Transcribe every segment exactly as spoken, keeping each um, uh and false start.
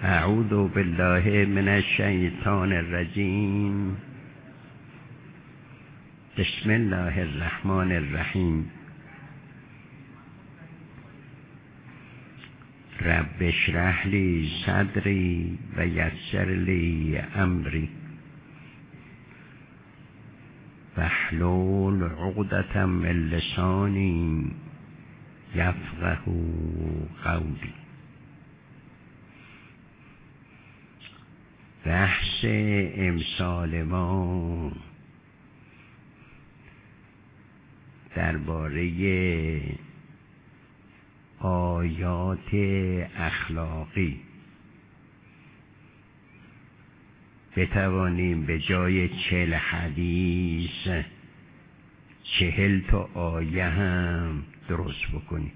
اعوذ بالله من الشیطان الرجیم. بسم الله الرحمن الرحیم. رب اشرح لی صدری و یسر لی امری واحلل عقدة من لسانی یفقهوا قولی. بحث امسال ما درباره آیات اخلاقی بتوانیم به جای چهل حدیث چهل تا آیه هم درست بکنیم.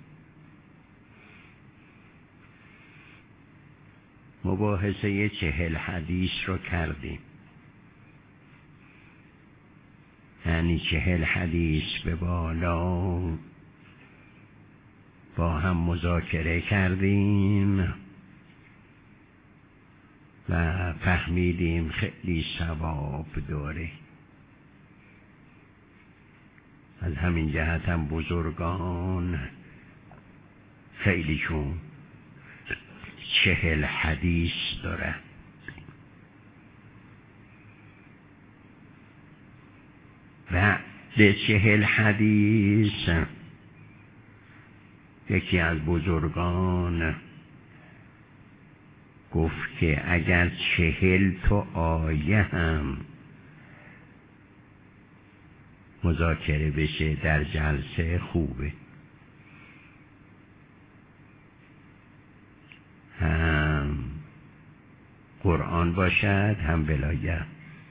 مباحثه چهل حدیث رو کردیم، یعنی چهل حدیث به بالا با هم مذاکره کردیم و فهمیدیم خیلی ثواب داره. از همین جهت هم بزرگان خیلیشون چهل حدیث داره. و به چهل حدیث یکی از بزرگان گفت که اگر چهل تا آیه هم مذاکره بشه در جلسه خوبه، هم قرآن باشد هم ولایت.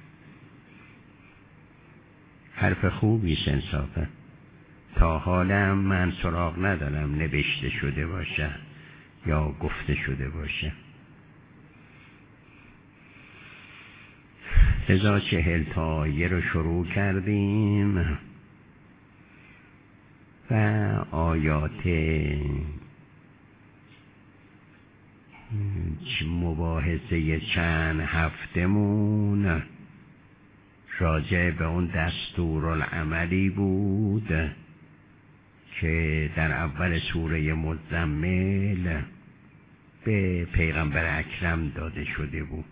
حرف خوبی انصافا. تا حالا من سراغ ندارم نوشته شده باشه یا گفته شده باشه. لذا چهل تا آیه رو شروع کردیم و آیات مباحثه چند هفتمون راجع به اون دستورالعملی بود که در اول سوره مزمل به پیغمبر اکرم داده شده بود.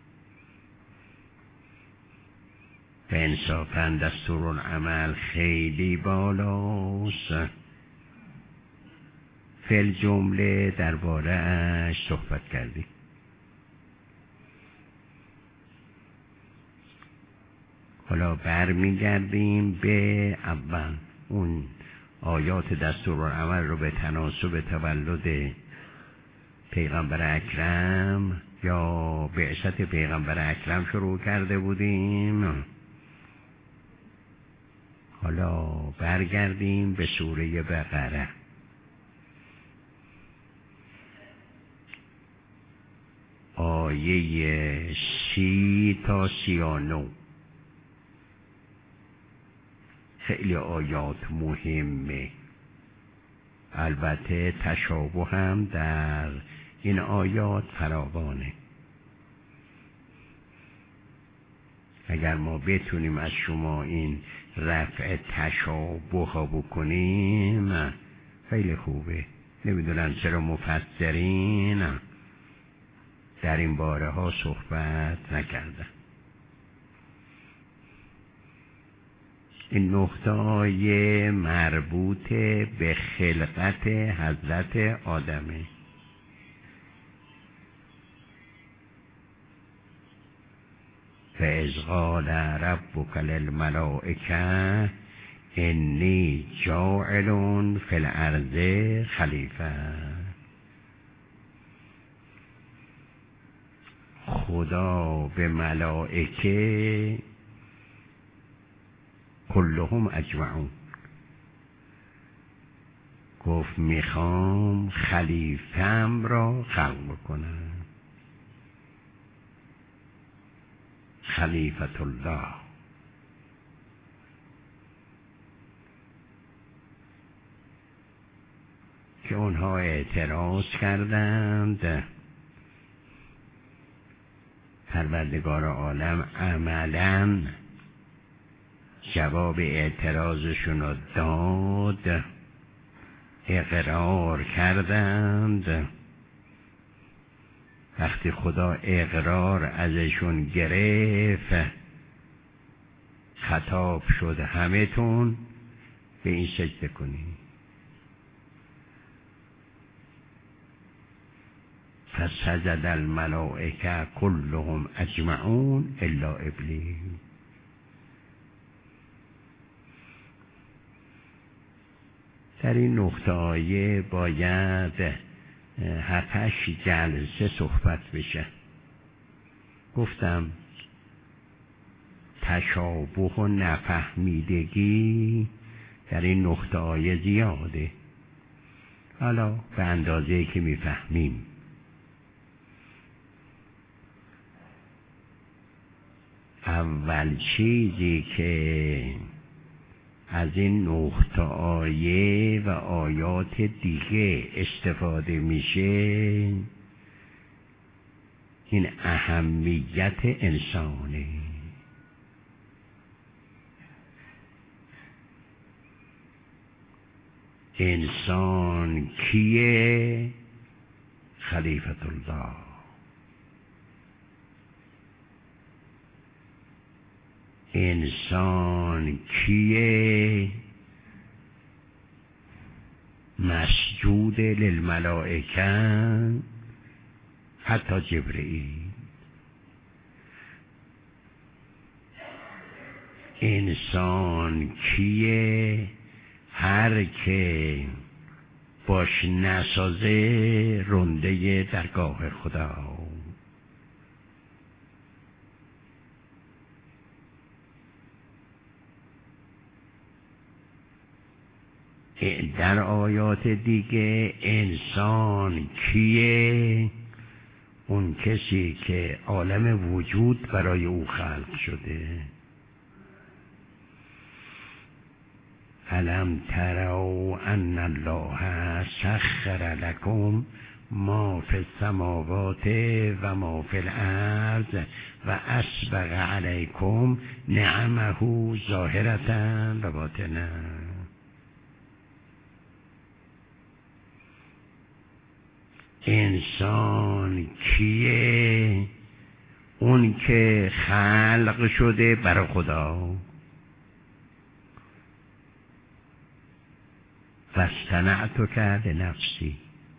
و انصافاً دستورالعمل خیلی بالاست. فل جمله درباره اش صحبت کردیم. حالا برمیگردیم به اول اون آیات دستورالعمل رو به تناسب تولد پیغمبر اکرم یا بعثت پیغمبر اکرم شروع کرده بودیم. حالا برگردیم به سوره بقره. آیه سی تا سی و نو. خیلی آیات مهمه. البته تشابه هم در این آیات فراوانه. اگر ما بتونیم از شما این رفع تشابه ها بکنیم خیلی خوبه. نمیدونم چرا مفسرین در این باره ها صحبت نکردن. این نقطه آیه مربوط به خلقت حضرت آدمه. و اذ قال ربک للملائکه انی جاعل فی الارض خلیفه. خدا به ملائکه کلهم اجمعون گفت میخوام خلیفه‌ام را خلق بکنم. خلیفة الله. که اونها اعتراض کردند پروردگار عالم عملاً جواب اعتراضشون رو داد، اقرار کردند. وقتی خدا اقرار ازشون گرفت، خطاب شد همه تون به این سجده کنید. فسجد الملائکه كلهم اجمعون الا ابلیس. در این نقطه آیه باید هفتش جلسه صحبت بشه. گفتم تشابه و نفهمیدگی در این نقطه آیه زیاده، حالا به اندازه‌ای که میفهمیم. اول چیزی که از این نقطه آیه و آیات دیگه استفاده میشه این اهمیت انسانه. انسان کیه؟ خلیفت الله. انسان کیه؟ مسجود للملائکه، حتی جبرئیل. انسان کیه؟ هر که باش نسازه رنده درگاه خدا. در آیات دیگه انسان کیه؟ اون کسی که عالم وجود برای او خلق شده. الم تروا ان الله سخر لكم ما فی السماوات و ما فی الارض و اسبغ علیکم نعمه ظاهرة و باطنة. انسان کیه؟ اون که خلق شده برای خدا. واصطنعتک لنفسی،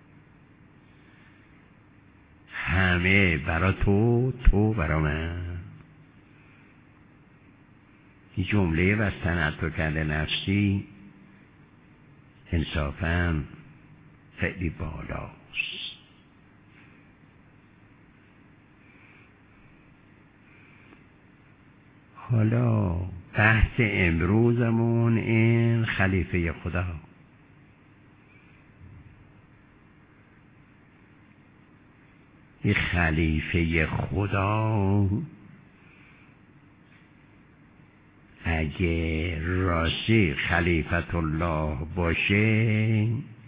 همه برای تو، تو برای من. این جمله واصطنعتک لنفسی انصافاً خیلی بالاست. حالا بحث امروزمون این خلیفه خدا. این خلیفه خدا اگه راستی خلیفت الله باشه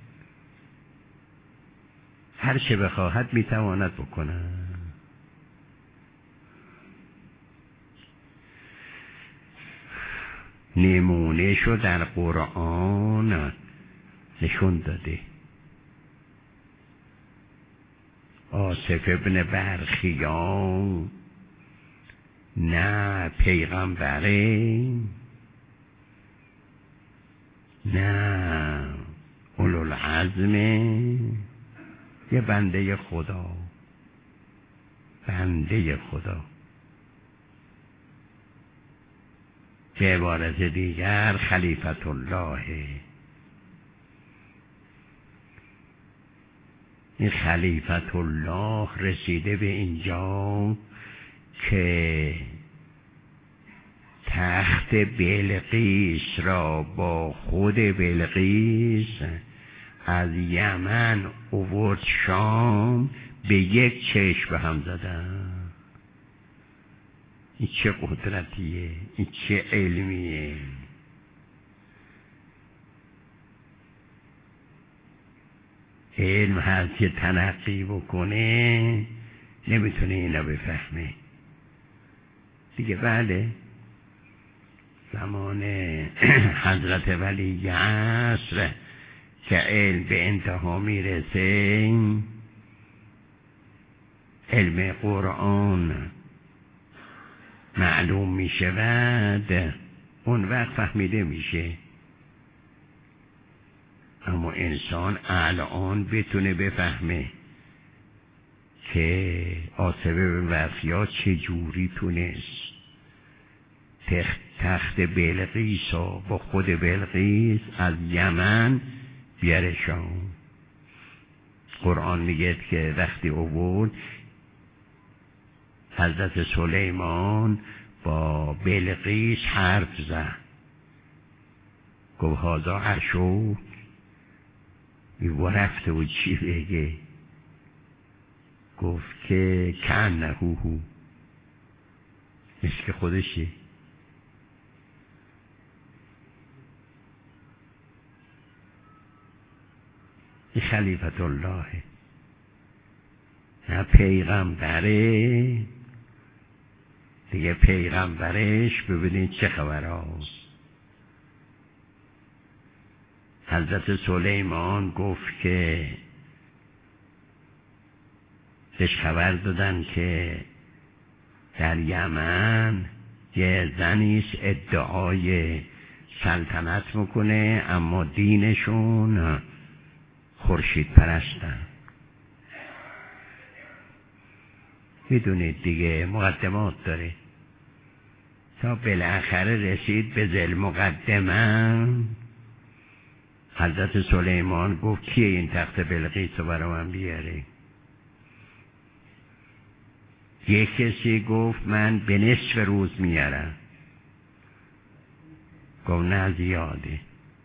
هر چه بخواهد میتواند بکنه. نمونه شو در قرآن نشون داده. آصف ابن برخیا نه پیغمبره نه اولوالعزمه، یه بنده خدا، بنده خدا. به عبارت دیگر خلیفت الله. این خلیفت الله رسیده به اینجا که تخت بلقیس را با خود بلقیس از یمن آورد شام، به یک چشم به هم زدن. این چه قدرتیه، این چه علمیه. علم هست که تنقی بکنه نمیتونه اینا بفهمه. دیگه بله، زمان حضرت ولی عصر که علم به انتها میرسه، علم قرآن معلوم میشود، اون وقت فهمیده میشه. اما انسان الان بتونه بفهمه که آصبه وفیا چه جوری تونست تخت, تخت بلقیس و با خود بلقیس از یمن بیاره شام. قرآن میگه که وقتی آورد حضرت سلیمان با بلقیس حرف زد، گفت هذا عرشو، و رفته و چی بگه؟ گفت که کانه هو، مثل خودشه. این خلیفت الله، نه پیغمبره دیگه، پیغمبرش ببینید چه خبر هاست. حضرت سلیمان گفت که بهش خبر دادن که در یمن یه زنیست ادعای سلطنت میکنه، اما دینشون خورشید پرستن. میدونید دیگه مقدمات داره، تا بالاخره رسید به ذل مقدمه. حضرت سلیمان گفت کیه این تخت بلقیس رو برای من بیاره؟ یک کسی گفت من به نصف روز میارم. گفت نه زیاده.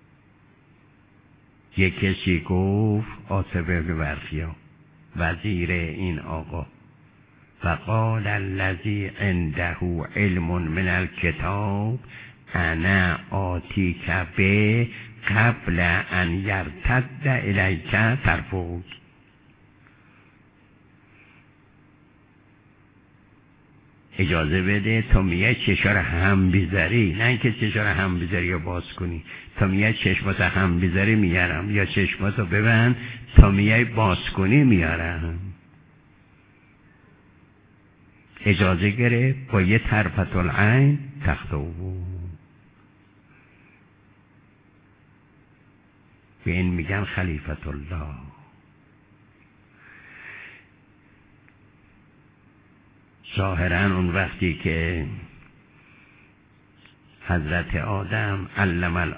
یک کسی گفت آصبه بن برخیا، وزیر این آقا، فقال الذی عنده علم من الکتاب انا آتیک به قبل ان یرتد الیک طرفک. اجازه بده تا میای چشار هم بیزاری، نه اینکه چشار هم بیزاری رو باز کنی، تا میای چشمات هم بیزاری میارم، یا چشمات رو ببند تا میای باز کنی میارم. اجازه گرفت با یه طرفت العین تخت او. به این میگن خلیفت الله. ظاهرا اون وقتی که حضرت آدم علم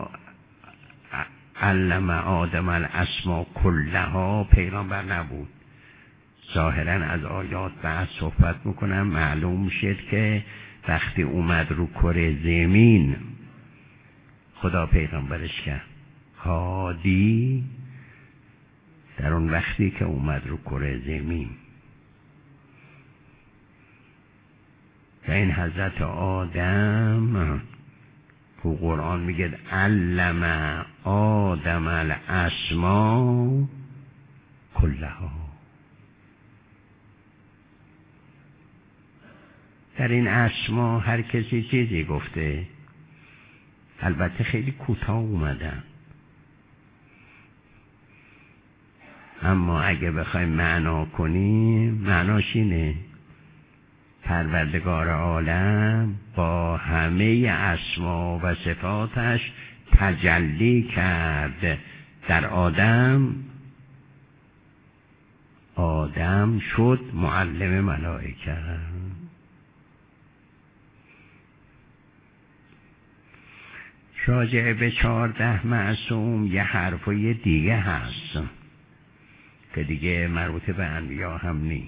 علم آدم الاسماء کلها، پیغمبر نبود. ظاهرا از آیات بعد صحبت میکنم، معلوم شد که وقتی اومد رو کره زمین خدا پیغمبرش کرد. هادی در اون وقتی که اومد رو کره زمین، و این حضرت آدم که قرآن میگه علم آدم الاسماء کلها. در این اسما هر کسی چیزی گفته، البته خیلی کوتاه اومدن، اما اگه بخوایم معنا کنیم معناش اینه پروردگار عالم با همه اسما و صفاتش تجلی کرد در آدم. آدم شد معلم ملائکه. راجع به چهارده معصوم یه حرفای دیگه هست که دیگه مربوط به انبیا هم نی.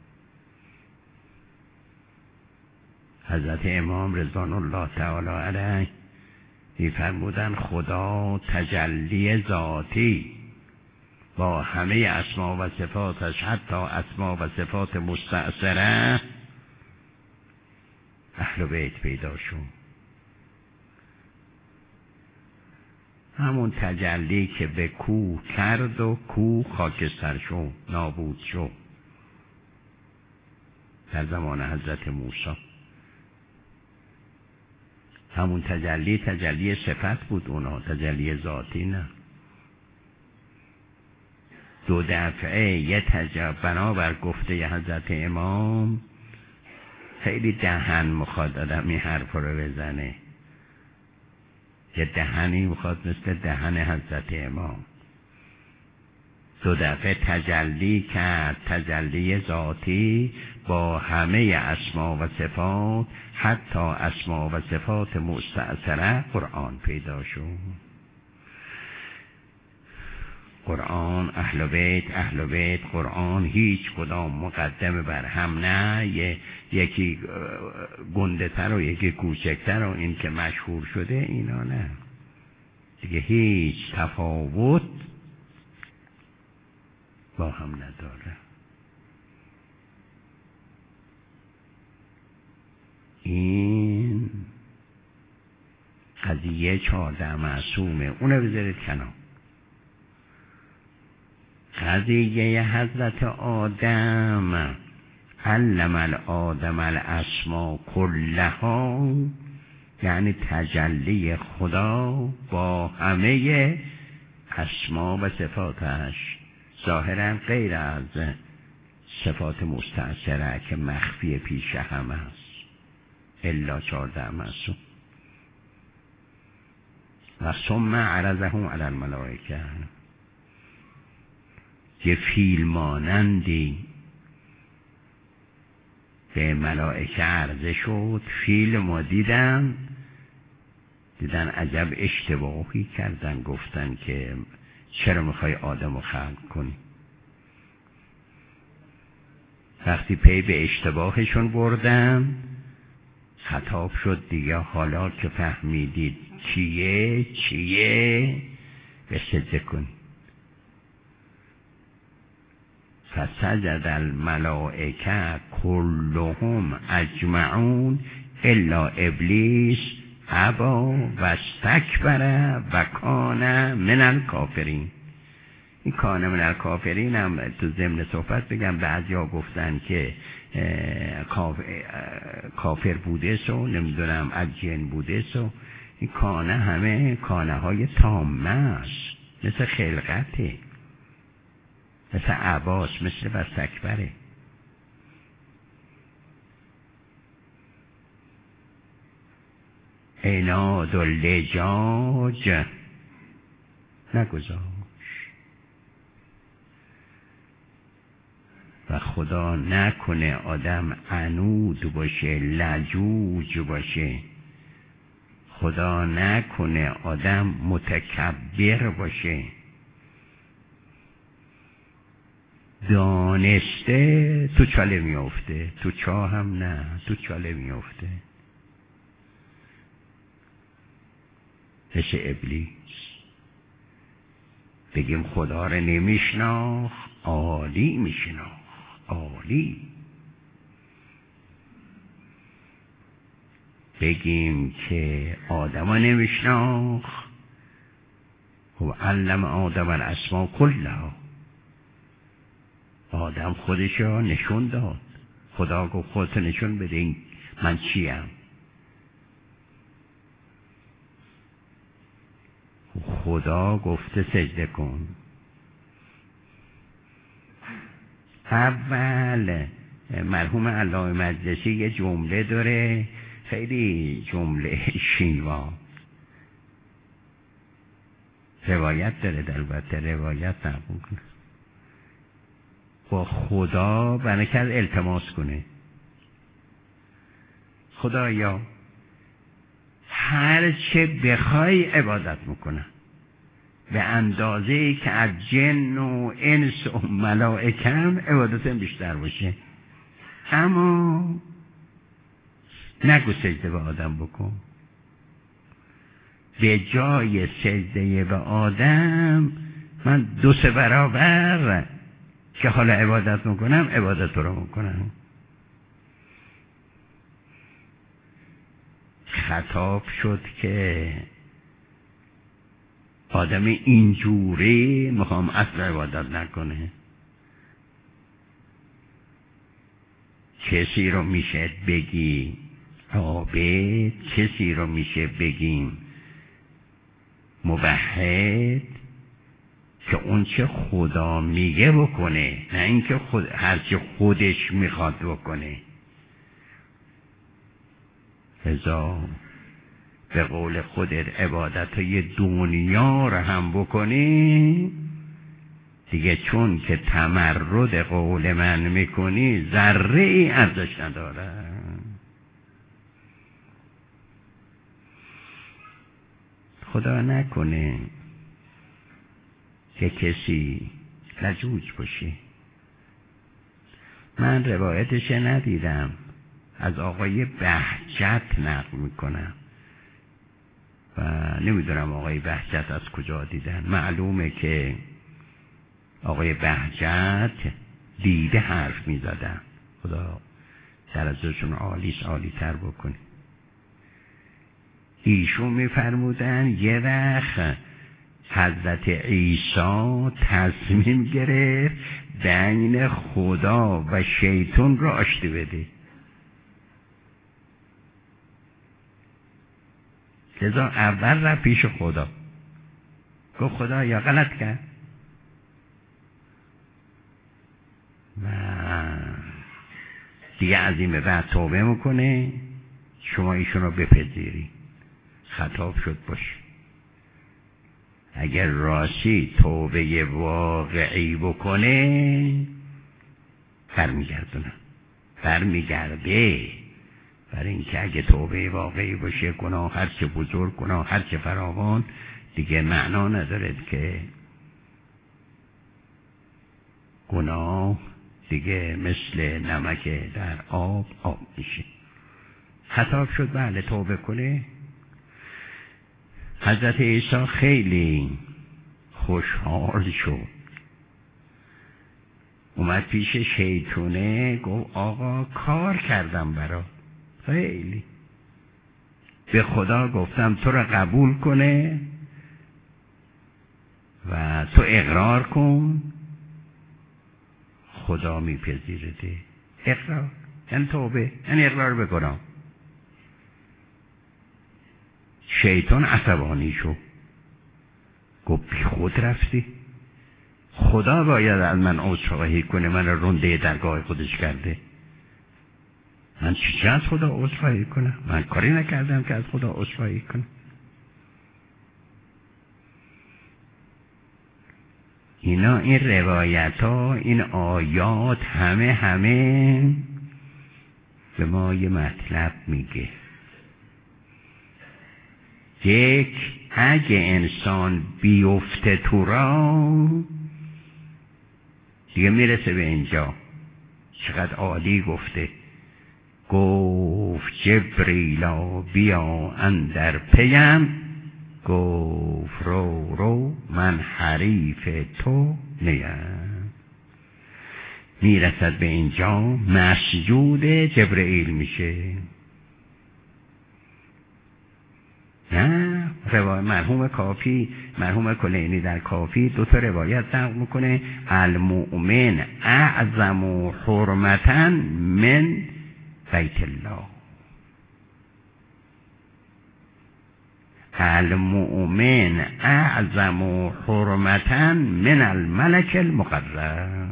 حضرت امام رضوان الله تعالی علیه می‌فرمودن خدا تجلی ذاتی با همه اسما و صفاتش، حتی اسما و صفات مستأثره، اهل بیت پیدا شد. همون تجلی که به کوه کرد و کوه خاکستر شد، نابود شد در زمان حضرت موسی. همون تجلی تجلی صفت بود، اونا تجلی ذاتی نه. دو دفعه یه تجلی بنابر گفته حضرت امام خیلی دهن میخواد آدم این حرف رو بزنه، یه دهنی میخواد مثل دهن حضرت امام. دو دفعه تجلی کرد، تجلی ذاتی با همه اسما و صفات، حتی اسما و صفات مستأثره قرآن پیدا شد. قرآن اهل بیت، اهل بیت قرآن هیچ کدام مقدمه بر هم نه، یکی گنده تر و یکی کوچکتر و این که مشهور شده اینا نه دیگه، هیچ تفاوت با هم نداره. این قضیه چهارده معصومه، اونو بذارید کنار. قضیه حضرت آدم، علم الآدم الاسما کلها، یعنی تجلی خدا با همه اسما و صفاتش، ظاهرا غیر از صفات مستأثره که مخفی پیش هم است، الا چهارده معصوم. و ثم عرضهم علی الملائکه، یه فیل مانندی به ملائکه عرضه شد. فیل ما دیدن دیدن عجب اشتباهی کردن، گفتن که چرا میخوای آدم رو خلق کنی؟ وقتی پی به اشتباهشون بردن خطاب شد دیگه، حالا که فهمیدید چیه چیه به سجده کنید. فسجد الملائکه کلهم اجمعون الا ابلیس ابا و استکبر و کان من الکافرین. این کان من الکافرین هم تو ضمن صحبت بگم، بعضیا گفتن که کافر بوده سو، نمیدونم از جن بوده سو. این کانه همه کانه های تامه است، مثل خلقته، مثل عباس، مثل بستکبره. عناد و لجاج نگذاشت و خدا نکنه آدم عنود باشه، لجوج باشه، خدا نکنه آدم متکبر باشه. دانسته تو چاله میافته، تو چاه هم نه، تو چاله میافته. مثل ابلیس بگیم خدا رو نمیشناخت، عالی میشناخت، عالی. بگیم که آدم رو نمیشناخت، خب علم آدم الاسما کلها، آدم خودشو نشون داد. خدا گفت خودتو نشون بده این من چیم. خدا گفته سجده کن. اول مرحوم علامه مجلسی یه جمله داره، خیلی جمله شیوا، روایت داره، البته روایت نبود، با خدا بنکرد التماس کنه، خدایا هر چه بخوای عبادت میکنم، به اندازه که از جن و انس و ملائکم عبادتم بیشتر باشه، اما نگو سجده به آدم بکن. به جای سجده به آدم من دو سه برابر که حالا عبادت میکنم عبادت رو میکنم. خطاب شد که آدم اینجوری میخوام اصلا عبادت نکنه. کسی رو میشه بگی عابد کسی رو میشه بگیم موحد که اون چه خدا میگه بکنه، نه اینکه خود هرچی خودش میخواد بکنه. لذا به قول خودت عبادتهای دنیا رو هم بکنی دیگه، چون که تمرد قول من میکنی ذره ای ارزش نداره. خدا نکنه که کسی لجوج باشه. من روایتش ندیدم، از آقای بهجت نقل میکنم و نمیدونم آقای بهجت از کجا دیدن. معلومه که آقای بهجت دیده حرف میزدن. خدا درجهشون عالیش عالی تر بکنه. ایشون میفرمودن یه وقت حضرت عیسی تصمیم گرفت بین خدا و شیطان را آشتی بده. لذا اول رفت پیش خدا، گفت خدا یا غلط کرد و دیگه از این به بعد توبه میکنه، شما ایشون رو بپذیری، خطاب شد باشه. اگر راستی توبه واقعی بکنه برمیگردونه، برمیگرده. برای اینکه اگه توبه واقعی باشه، گناه هر چه بزرگ، گناه هر چه فراوان، دیگه معنا نداره که گناه دیگه مثل نمک در آب آب میشه. خطاب شد بله توبه کنه. حضرت عیسی خیلی خوشحال شد، اومد پیش شیطونه، گفت آقا کار کردم برا، خیلی به خدا گفتم تو را قبول کنه و تو اقرار کن، خدا میپذیرده. اقرار یعنی توبه، یعنی اقرار بکنم. شیطان عصبانی شد، گفت بی خود رفتی، خدا باید از من عذرخواهی کنه، من رنده درگاه خودش کرده، من چی از خدا عذرخواهی کنم؟ من کاری نکردم که از خدا عذرخواهی کنم. اینا این روایت ها، این آیات همه همه به ما یه مطلب میگه. یک، اگه انسان بیفته تو را دیگه میرسه به اینجا. چقدر عالی گفته، گفت جبریلا بیا اندر پیم، گفت رو رو من حریف تو نیم. میرسد به اینجا مسجود جبرئیل میشه. نه روایت مرحوم کافی، مرحوم کلینی در کافی دو تا روایت نقل میکنه، المؤمن اعظم حرمتا من بیت الله، المؤمن اعظم حرمتا من الملک المقرب.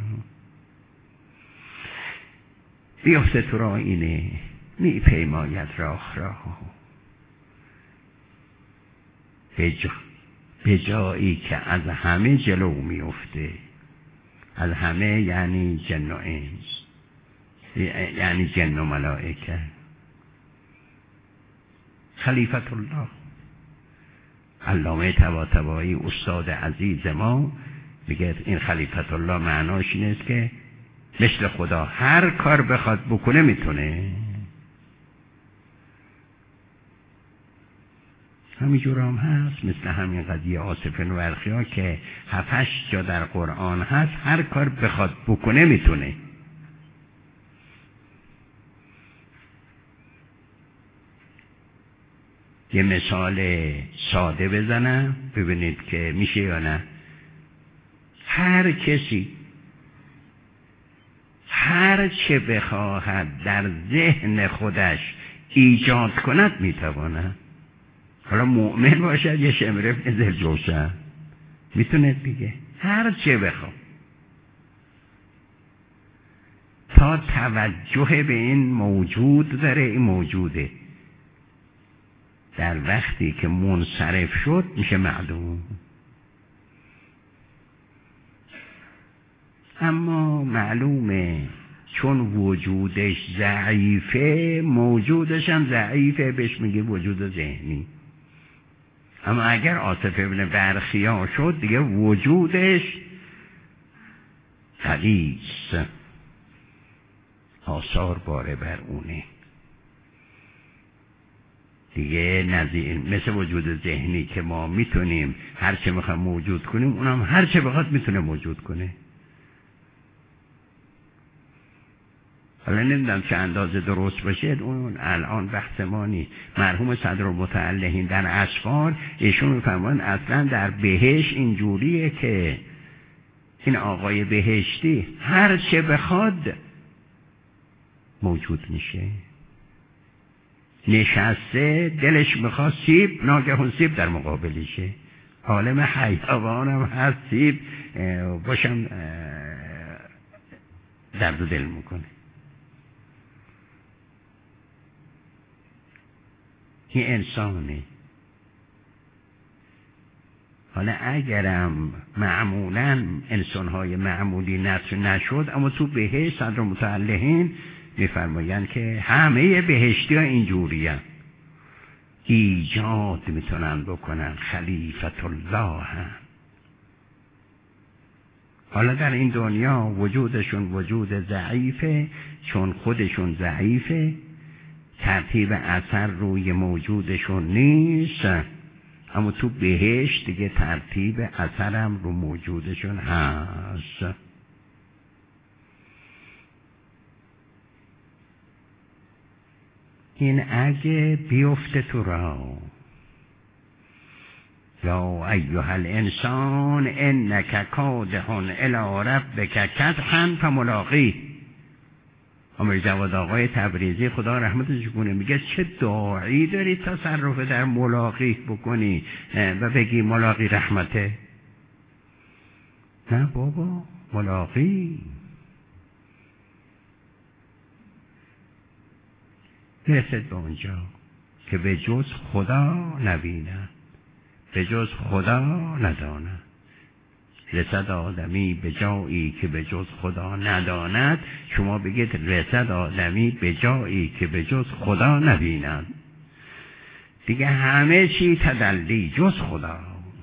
بیفته تو راه اینه، می پیماید راه راه به جا به جایی که از همه جلو میفته. از همه یعنی جن و انس، یعنی جن و ملائکه. خلیفت الله علامه طباطبایی استاد عزیز ما میگه این خلیفت الله معناش این است که مثل خدا هر کار بخواد بکنه میتونه. همینجور هم هست، مثل همین قضیه آصف نوبختی ها که هفتش جا در قرآن هست، هر کار بخواد بکنه میتونه. یه مثال ساده بزنم ببینید که میشه یا نه. هر کسی هر چه بخواهد در ذهن خودش ایجاد کند میتواند. حالا مؤمن باشد یه شمره فضل جوشن میتونه دیگه هر چه بخواد تا توجه به این موجود داره. این موجوده در وقتی که منصرف شد میشه معدوم. اما معلومه چون وجودش ضعیفه موجودش هم ضعیفه، بهش میگه وجود ذهنی. اما اگر عاطف ابن برخیا شد دیگه وجودش قویست، آثار باره بر اونه دیگه. نظیر مثل وجود ذهنی که ما میتونیم هر چه میخوایم موجود کنیم، اونم هر چه بخواد میتونه موجود کنه. حالا نمیدونم چه اندازه درست باشه، اون الان بحث ما نیست. مرحوم صدرالمتعلقین در اسفار ایشون میفرمایند اصلا در بهشت اینجوریه که این آقای بهشتی هر چه بخواد موجود میشه. نشسته دلش میخواد سیب، ناگهان سیب در مقابلشه. عالم حیوانم هست سیب باشم درد دل میکنه. این انسانه. حالا اگرم معمولا انسانهای معمولی نشد، اما تو بهشت صدر متعلقین میفرمایند که همه بهشتی ها اینجوری هست. ایجاد میتونن بکنن، خلیفت الله هم. حالا در این دنیا وجودشون وجود ضعیفه، چون خودشون ضعیفه ترتیب اثر روی موجودشون نیست. اما تو بهشت دیگه ترتیب اثرم رو موجودشون هست. این اگه بیفته تو را، یا ایها الانسان انک کادح الی ربک کدحا فملاقیه. امیر جواد آقای تبریزی خدا رحمتش کنه میگه چه داعی داری تصرف در ملاقی بکنی و بگی ملاقی رحمته؟ نه بابا، ملاقی میرسد به اونجا که به جز خدا نبیند، به جز خدا نداند. رسد آدمی به جایی که به جز خدا نداند، شما بگید رسد آدمی به جایی که به جز خدا نبیند. دیگه همه چی تدلی جز خدا.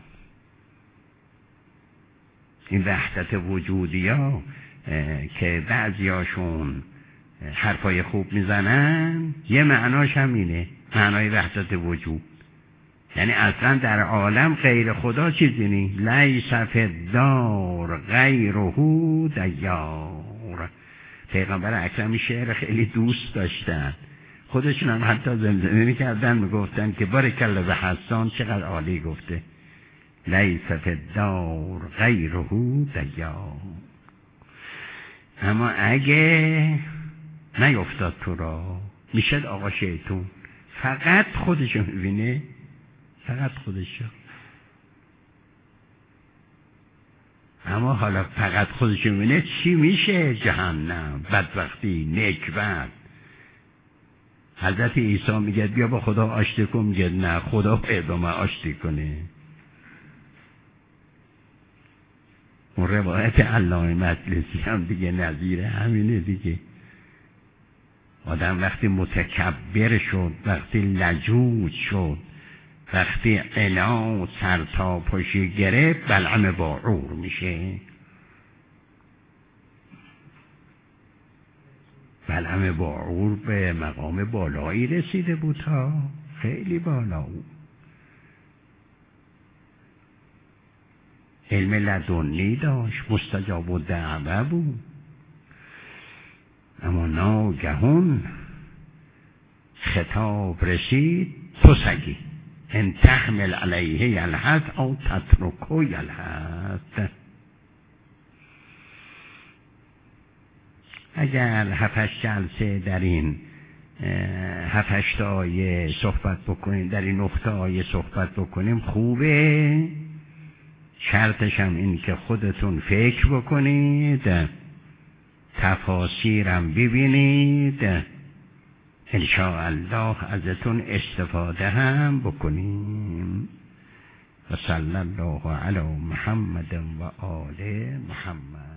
این وحدت وجودی ها که بعضیاشون حرفای خوب میزنن، یه معناش هم اینه، معنای وحدت وجود. یعنی اصلا در عالم غیر خدا چیزی نیست. لیس فی الدار غیره دیار. پیغمبر اکرم شعر خیلی دوست داشتن، خودشون هم حتی زمزمه میکردن، میگفتن که بارکالله به حسان چقدر عالی گفته. لیس فی الدار غیره دیار. اما اگه نیفتاد تو را، میشد آقا شیطون فقط خودشو میبینه، فقط خودشو. اما حالا فقط خودشو میبینه چی میشه؟ جهنم، بدبختی، نکبت. حضرت عیسی میگه بیا با خدا آشتی کن، میگه نه، خدا باید با من آشتی کنه. اون روایت علامه مجلسی هم دیگه نظیر همینه دیگه. آدم وقتی متکبر شد، وقتی لجوج شد، وقتی عناد سر تا پشی گرفت، بلعم باعور میشه. بلعم باعور به مقام بالایی رسیده بود ها، خیلی بالا. علم لدنی داشت، مستجاب الدعوه بود. اما ناگهان خطاب رسید، تو سگی ان تحمل علیه یلحظ او تترکو یلحظ. اگر هفتش جلسه در این هفت هشت آیه صحبت بکنیم، در این نقطه آیه صحبت بکنیم خوبه. شرطش هم این که خودتون فکر بکنید، تفاسیرم ببینید، انشاءالله ازتون استفاده هم بکنیم. و صلی الله علی محمد و آل محمد.